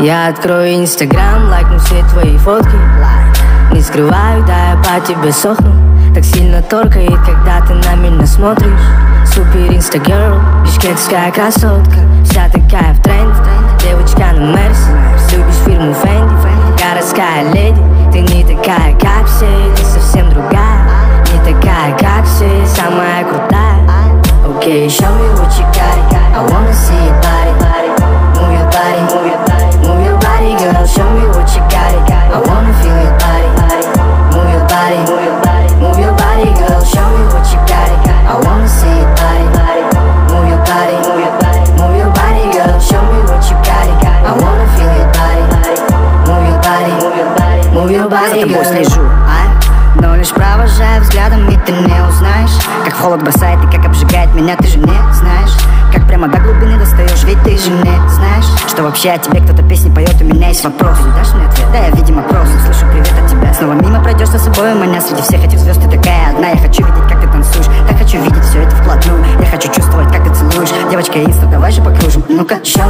Я открою инстаграм, лайкну все твои фотки. Не скрываю, да я по тебе сохну. Так сильно торкает, когда ты на меня смотришь. Супер инстагерл, бишкекская красотка. Вся такая в тренде, девочка на Мерс. Любишь фирму Фенди, городская леди. Ты не такая, как все, ты совсем другая. Не такая, как все, самая крутая. Okay, show me what you got. I wanna see your body. Move your body, move your body, move your body, girl. Show me what you got. I wanna feel your body. Move your body, move your body, move your body, girl. Show me what you got. I wanna see your body. Move your body, move your body, move your body, girl. Show me what you got. I wanna feel your body. Move your body, move your body, move your body, girl. За тобой слежу, но лишь провожаю взглядом, и ты не узнаешь, как холод бросает и как обжигает меня, ты же не знаешь. Как прямо до глубины достаешь, ведь ты же не знаешь, что вообще о тебе кто-то песни поет. У меня есть вопрос, ты дашь мне ответ? Да, я, видимо, просто слышу привет от тебя. Снова мимо пройдешь за собой, у меня среди всех этих звезд ты такая одна. Я хочу видеть, как ты танцуешь, так хочу видеть все это вплотную. Я хочу чувствовать, как ты целуешь. Девочка, инста, давай же покружим. Ну-ка, show